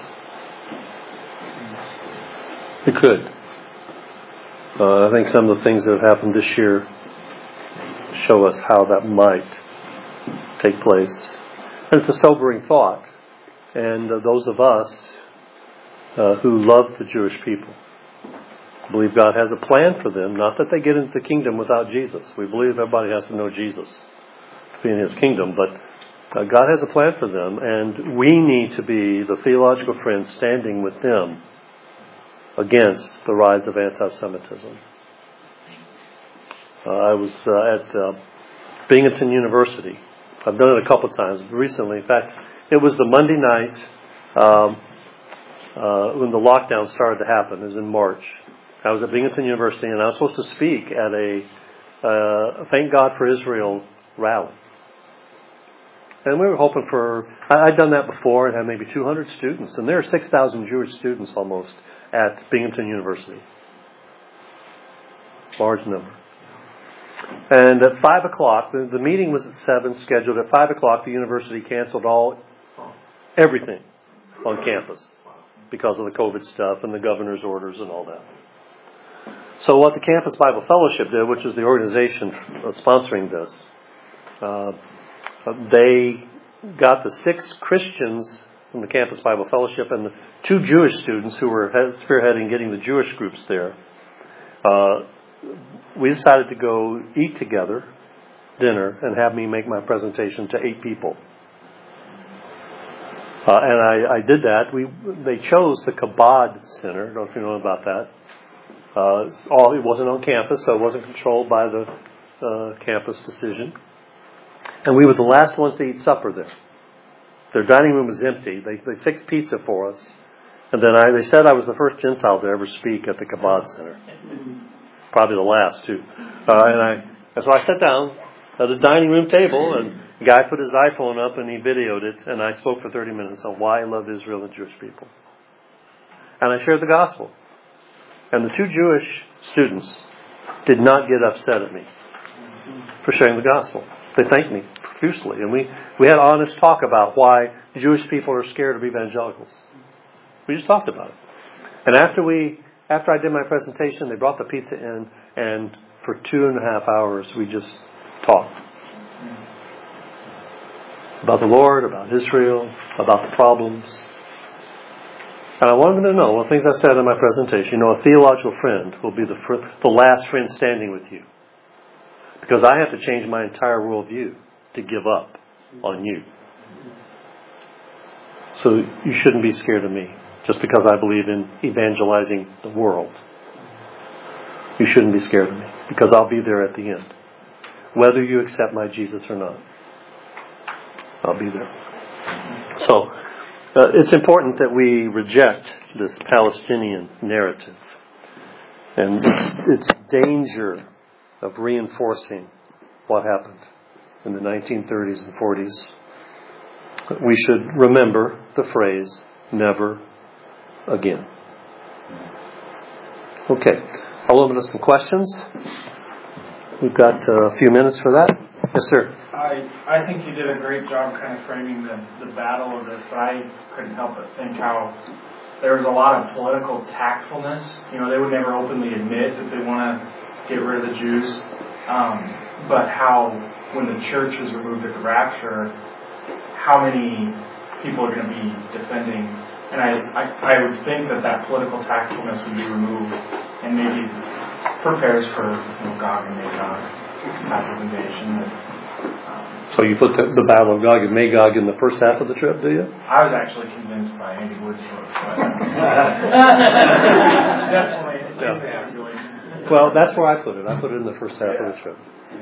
It could. Uh, I think some of the things that have happened this year show us how that might take place. And it's a sobering thought. And uh, those of us uh, who love the Jewish people believe God has a plan for them, not that they get into the kingdom without Jesus. We believe everybody has to know Jesus to be in His kingdom, but Uh, God has a plan for them, and we need to be the theological friends standing with them against the rise of anti-Semitism. Uh, I was uh, at uh, Binghamton University. I've done it a couple of times recently. In fact, it was the Monday night um, uh, when the lockdown started to happen. It was in March. I was at Binghamton University, and I was supposed to speak at a uh, Thank God for Israel rally. And we were hoping for, I'd done that before and had maybe two hundred students. And there are six thousand Jewish students almost at Binghamton University. Large number. And at five o'clock, the, the meeting was at seven, scheduled. At five o'clock, the university canceled all, everything on campus because of the COVID stuff and the governor's orders and all that. So what the Campus Bible Fellowship did, which is the organization sponsoring this, uh, they got the six Christians from the Campus Bible Fellowship and the two Jewish students who were spearheading getting the Jewish groups there. Uh, we decided to go eat together, dinner, and have me make my presentation to eight people. Uh, and I, I did that. We they chose the Chabad Center. I don't know if you know about that. Uh, all it wasn't on campus, so it wasn't controlled by the uh, campus decision. And we were the last ones to eat supper there. Their dining room was empty. They they fixed pizza for us. And then I, they said I was the first Gentile to ever speak at the Chabad Center. Probably the last, too. Uh, and I and so I sat down at the dining room table, and the guy put his iPhone up and he videoed it, and I spoke for thirty minutes on why I love Israel and Jewish people. And I shared the gospel. And the two Jewish students did not get upset at me for sharing the gospel. They thanked me profusely. And we, we had honest talk about why Jewish people are scared of evangelicals. We just talked about it. And after we, after I did my presentation, they brought the pizza in, and for two and a half hours we just talked about the Lord, about Israel, about the problems. And I wanted them to know, well, things I said in my presentation, you know, a theological friend will be the fr- the last friend standing with you. Because I have to change my entire worldview to give up on you. So you shouldn't be scared of me just because I believe in evangelizing the world. You shouldn't be scared of me because I'll be there at the end. Whether you accept my Jesus or not, I'll be there. So uh, it's important that we reject this Palestinian narrative and its, its danger of reinforcing what happened in the nineteen thirties and forties. We should remember the phrase, never again. Okay, I'll open to some questions. We've got a few minutes for that. Yes, sir. I, I think you did a great job kind of framing the, the battle of this, but I couldn't help but think how there was a lot of political tactfulness. You know, they would never openly admit that they want to get rid of the Jews. Um, but how, when the church is removed at the rapture, how many people are going to be defending? And I, I, I would think that that political tactfulness would be removed and maybe prepares for, you know, Gog and Magog type of invasion. That, um, so you put the, the Battle of Gog and Magog in the first half of the trip, do you? I was actually convinced by Andy Wood's book. But definitely. Yeah. Well, that's where I put it. I put it in the first half yeah. of the trip.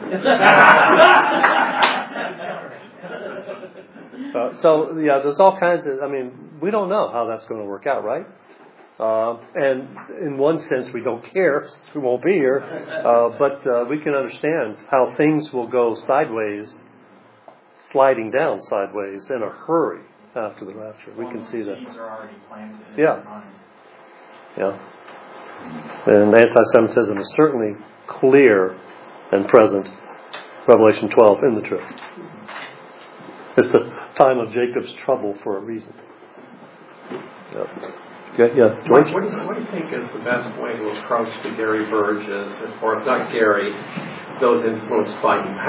Uh, so, yeah, there's all kinds of, I mean, we don't know how that's going to work out, right? Uh, and in one sense, we don't care since we won't be here. Uh, but uh, we can understand how things will go sideways, sliding down sideways in a hurry after the rapture. We can see that. Seeds are already planted. Yeah. Yeah. And anti-Semitism is certainly clear and present, Revelation twelve, in the trip. It's the time of Jacob's trouble for a reason. Yep. Okay, yeah, George? What do, you, what do you think is the best way to approach the Gary Burges, or if not Gary, those influenced by him?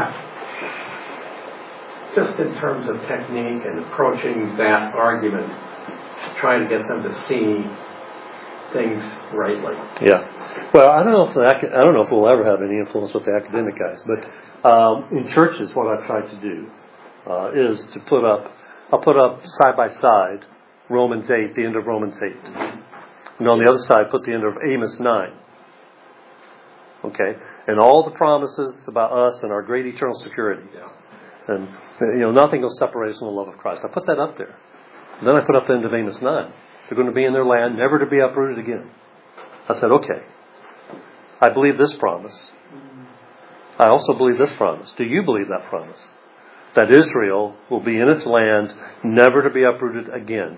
Just in terms of technique and approaching that argument, trying to get them to see things rightly. Yeah. Well, I don't know if the, I don't know if we'll ever have any influence with the academic guys, but um, in churches, what I've tried to do uh, is to put up, I'll put up side by side Romans eight, the end of Romans eight, and on the other side, put the end of Amos nine. Okay, and all the promises about us and our great eternal security, Yeah. and you know nothing will separate us from the love of Christ. I put that up there. And then I put up the end of Amos nine. They're going to be in their land, never to be uprooted again. I said, okay, I believe this promise. I also believe this promise. Do you believe that promise? That Israel will be in its land, never to be uprooted again.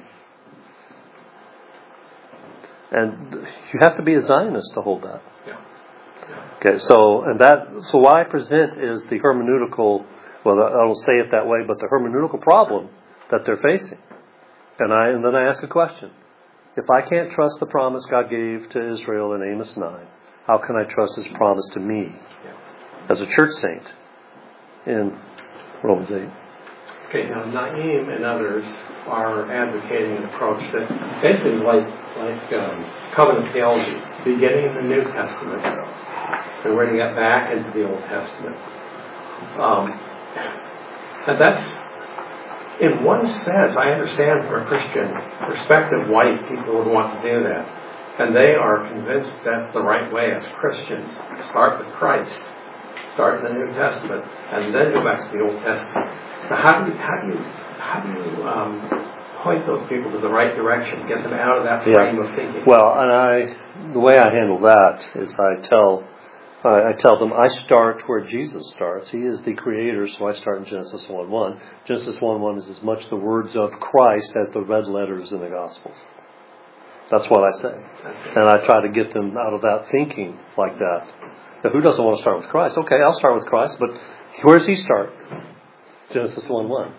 And you have to be a Zionist to hold that. Yeah. Okay, so and that so what I present is the hermeneutical, well, I don't say it that way, but the hermeneutical problem that they're facing. And I and then I ask a question. If I can't trust the promise God gave to Israel in Amos nine, how can I trust His promise to me as a church saint in Romans eight? Okay, now Naim and others are advocating an approach that basically like like um, covenant theology, beginning in the New Testament, and we're going to get back into the Old Testament. Um, and that's, in one sense, I understand from a Christian perspective why people would want to do that. And they are convinced that's the right way as Christians. Start with Christ, start in the New Testament, and then go back to the Old Testament. So how do you, how do you, how do you um, point those people to the right direction, get them out of that frame yeah. of thinking? Well, and I, the way I handle that is I tell, I, I tell them I start where Jesus starts. He is the Creator, so I start in Genesis one one. Genesis one one is as much the words of Christ as the red letters in the Gospels. That's what I say. And I try to get them out of that thinking like that. Now, who doesn't want to start with Christ? Okay, I'll start with Christ, but where does He start? Genesis one one.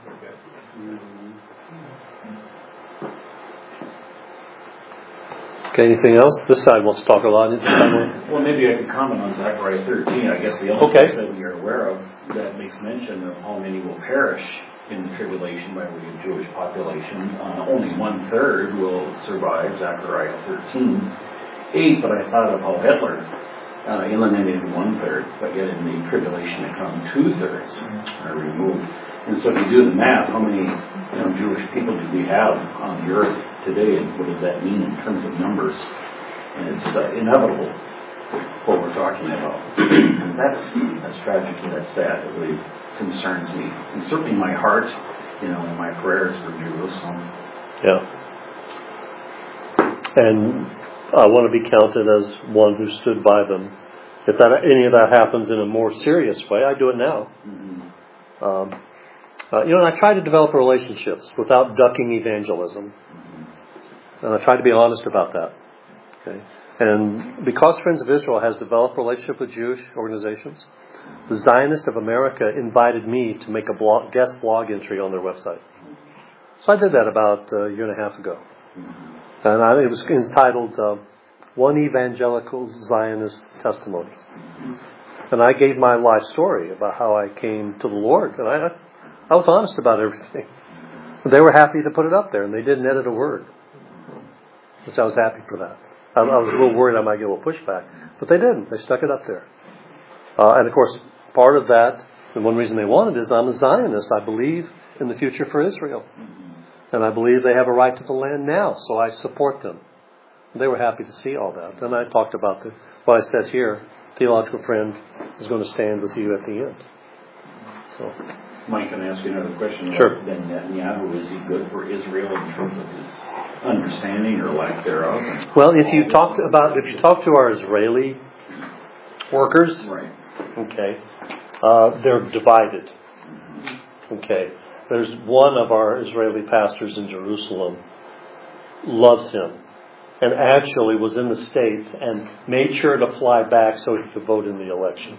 Okay, anything else? This side wants to talk a lot. This side wants- Well, maybe I could comment on Zechariah thirteen. I guess the only Okay. place that we are aware of that makes mention of how many will perish in the tribulation by way of Jewish population. Uh, only one third will survive, Zechariah thirteen eight. But I thought of how Hitler uh, eliminated one third, but yet in the tribulation to come, two thirds are removed. And so if you do the math, how many you know, Jewish people do we have on the earth today, and what does that mean in terms of numbers? And it's uh, inevitable what we're talking about. And that's that's tragic and that's sad. It really concerns me. And certainly my heart, you know, and my prayers for Jerusalem. Yeah. And I want to be counted as one who stood by them. If that any of that happens in a more serious way, I do it now. Mm-hmm. Um, uh, you know, and I try to develop relationships without ducking evangelism. Mm-hmm. And I try to be honest about that. Okay. And because Friends of Israel has developed a relationship with Jewish organizations, the Zionist of America invited me to make a blog, guest blog entry on their website. So I did that about a year and a half ago. Mm-hmm. And I, it was entitled uh, One Evangelical Zionist Testimony. Mm-hmm. And I gave my life story about how I came to the Lord. And I, I was honest about everything. They were happy to put it up there, and they didn't edit a word, which I was happy for that. I, I was a little worried I might get a little pushback, but they didn't. They stuck it up there. Uh, and of course, part of that, and one reason they wanted is I'm a Zionist. I believe in the future for Israel. And I believe they have a right to the land now, so I support them. They were happy to see all that. And I talked about the, what I said here. Theological friend is going to stand with you at the end. So, Mike, can I ask you another question? Sure. Then Netanyahu, is he good for Israel in terms of his understanding or lack thereof? Well, if you talk to about if you talk to our Israeli workers, right? Okay, uh, they're divided. Okay, there's one of our Israeli pastors in Jerusalem loves him, and actually was in the States and made sure to fly back so he could vote in the election.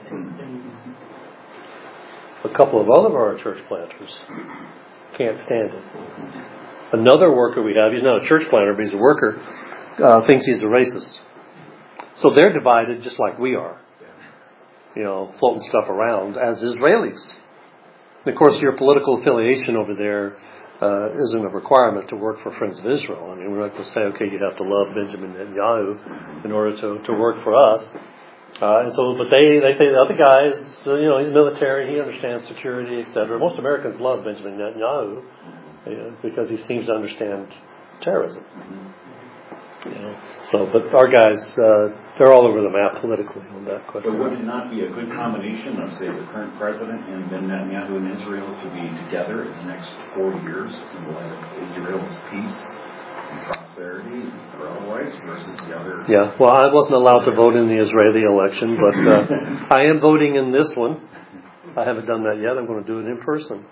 A couple of other of our church planters can't stand it. Another worker we have, he's not a church planter, but he's a worker, uh, thinks he's a racist. So they're divided just like we are. You know, floating stuff around as Israelis. And of course, your political affiliation over there uh, isn't a requirement to work for Friends of Israel. I mean, we're not going to say, okay, you have to love Benjamin Netanyahu in order to, to work for us. Uh, and so, but they, they say the other guy is, you know, he's military, he understands security, et cetera. Most Americans love Benjamin Netanyahu uh, because he seems to understand terrorism. You know, so, but our guys, uh, they're all over the map politically on that question. But would it not be a good combination of, say, the current president and then Netanyahu and Israel to be together in the next four years in light of Israel's peace and prosperity or otherwise versus the other? Yeah, well, I wasn't allowed to vote in the Israeli election, but uh, I am voting in this one. I haven't done that yet. I'm going to do it in person.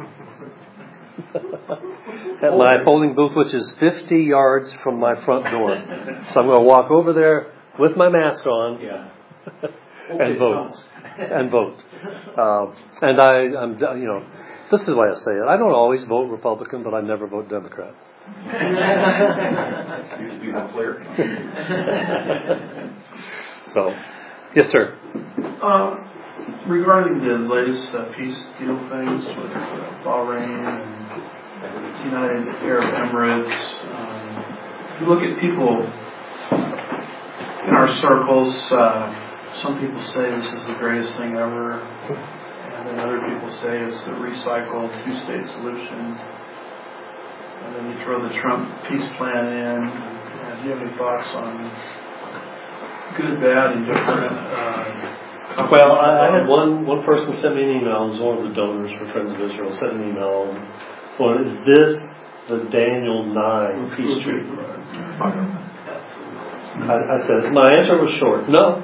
At my polling booth, which is fifty yards from my front door. So I'm going to walk over there with my mask on Yeah. and vote. And vote. Uh, and I, I'm, you know, this is the way I say it. I don't always vote Republican, but I never vote Democrat. Seems to be more clear. So, yes, sir. Uh, regarding the latest uh, peace deal things with uh, Bahrain and United Arab Emirates, um, if you look at people in our circles, uh, some people say this is the greatest thing ever, and then other people say it's the recycled two-state solution. And then you throw the Trump peace plan in. Uh, do you have any thoughts on good, bad, and different? Uh, Well, I, I had one, one person sent me an email. It was one of the donors for Friends of Israel. Sent an email. Well, is this the Daniel nine peace treaty? I, I said, my answer was short. No.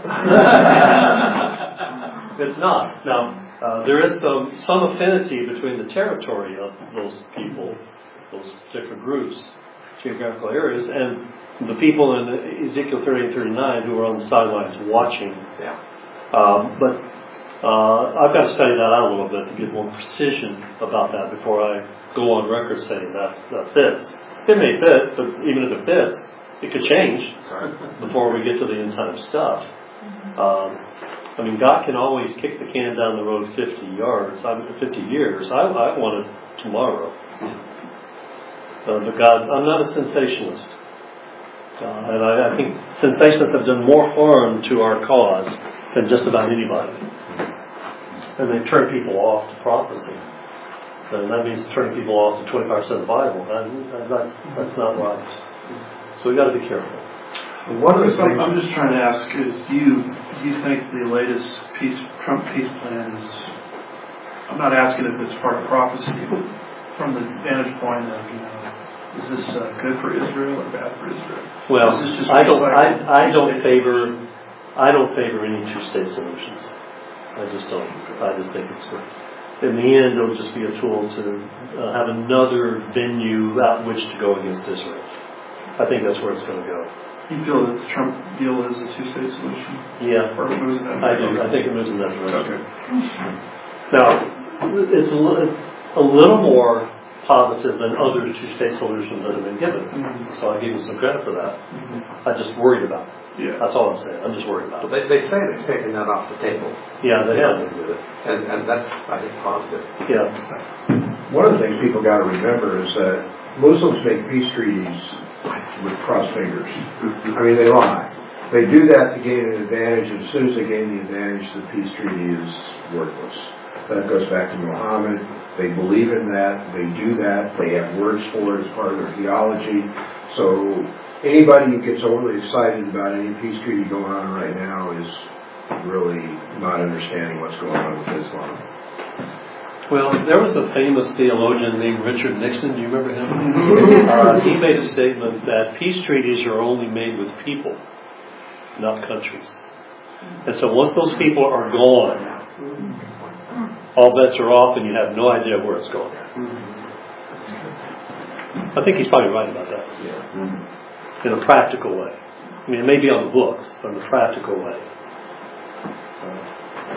It's not. Now, uh, there is some, some affinity between the territory of those people, those different groups, geographical areas, and the people in Ezekiel thirty and thirty-nine who are on the sidelines watching. Yeah. Um, but uh, I've got to study that out a little bit to get more precision about that before I go on record saying that that fits. It may fit, but even if it fits, It could change before we get to the end time stuff. Um, I mean, God can always kick the can down the road fifty yards, I mean, fifty years. I, I want it tomorrow. Uh, but God, I'm not a sensationalist. Uh, and I, I think sensationists have done more harm to our cause than just about anybody. And they turn people off to prophecy. And that means turning people off to twenty-five percent of the Bible. And that's, that's not right. So we've got to be careful. One of the things I'm just trying to ask is, do you do you think the latest peace Trump peace plan is? I'm not asking if it's part of prophecy, but from the vantage point of, you know, is this uh, good for Israel or bad for Israel? Well, is this just I don't I, I don't two-state favor solution? I don't favor any two-state solutions. I just don't. I just think it's good. In the end, it'll just be a tool to uh, have another venue out which to go against Israel. I think that's where it's going to go. You feel that the Trump deal is a two-state solution? Yeah, Or it moves in that I do. direction? I think it moves in that direction. Okay. Now, it's a little, a little more positive than other two-state solutions that have been given. Mm-hmm. So I give you some credit for that. Mm-hmm. I just worried about it. Yeah. That's all I'm saying. I'm just worried about it. They, they say they've taken that off the table. Yeah, they have. And, and that's, I think, positive. Yeah. One of the things people got to remember is that Muslims make peace treaties with crossed fingers. I mean, they lie. They do that to gain an advantage, and as soon as they gain the advantage, the peace treaty is worthless. That goes back to Muhammad. They believe in that. They do that. They have words for it as part of their theology. So anybody who gets overly excited about any peace treaty going on right now is really not understanding what's going on with Islam. Well, there was a famous theologian named Richard Nixon. Do you remember him? uh, he made a statement that peace treaties are only made with people, not countries. And so once those people are gone, all bets are off and you have no idea where it's going. I think he's probably right about that. Yeah. In a practical way. I mean, it may be on the books, but in a practical way. Uh,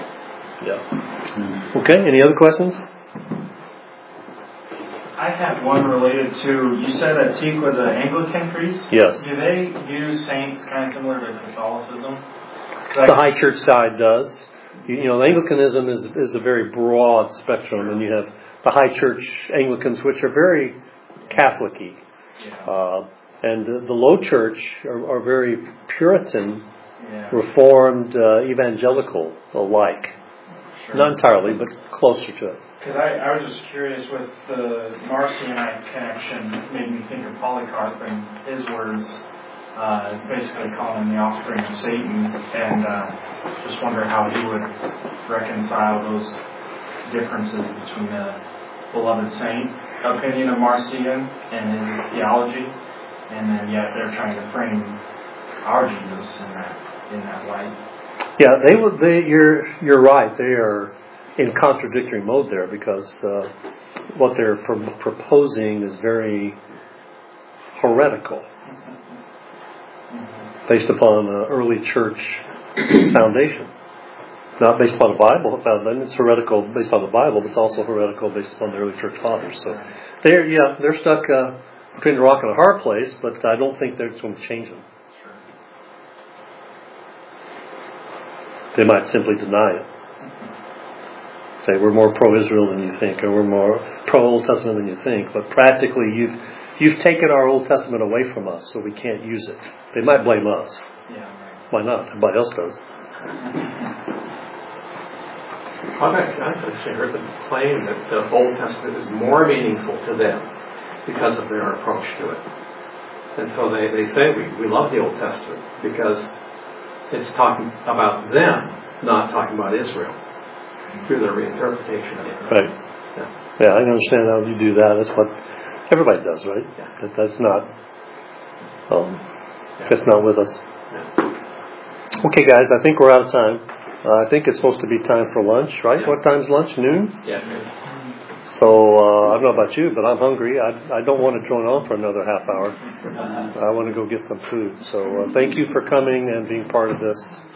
yeah. Okay, any other questions? I had one related to, you said that Teak was an Anglican priest? Yes. Do they use saints kind of similar to Catholicism? The high church side does. You, you know, Anglicanism is is a very broad spectrum, and you have the high church Anglicans, which are very Catholic-y. Yeah. Uh, and the, the low church are, are very Puritan, Yeah. Reformed, uh, evangelical alike. Sure. Not entirely, but closer to it. Because I, I was just curious with the Marcionite connection, made me think of Polycarp and his words, uh, basically calling him the offspring of Satan, and uh, just wonder how he would reconcile those differences between the beloved saint opinion of Marcion and his theology, and then yet they're trying to frame our Jesus in that in that light. Yeah, they would. They, you're you're right. They are in contradictory mode there because uh, what they're pro- proposing is very heretical, based upon an early church foundation. Not based upon the Bible, foundation. It's heretical based on the Bible, but it's also heretical based upon the early church fathers. So they're yeah they're stuck uh, between a rock and a hard place, but I don't think they're going to change them. They might simply deny it. Say we're more pro-Israel than you think, or we're more pro-Old Testament than you think. But practically, you've you've taken our Old Testament away from us, so we can't use it. They might blame us. Yeah, right. Why not? Everybody else does. I've actually, I've actually heard them claim that the Old Testament is more meaningful to them because of their approach to it. And so they, they say we, we love the Old Testament because it's talking about them, not talking about Israel, through their reinterpretation of it. Right. Yeah. Yeah, I understand how you do that. That's what everybody does, right? Yeah. That, that's not, um, that's not with us. Yeah. Okay, guys, I think we're out of time. Uh, I think it's supposed to be time for lunch, right? Yeah. What time's lunch? Noon? Yeah. So, uh, I don't know about you, but I'm hungry. I, I don't want to join on for another half hour. I want to go get some food. So, uh, thank you for coming and being part of this.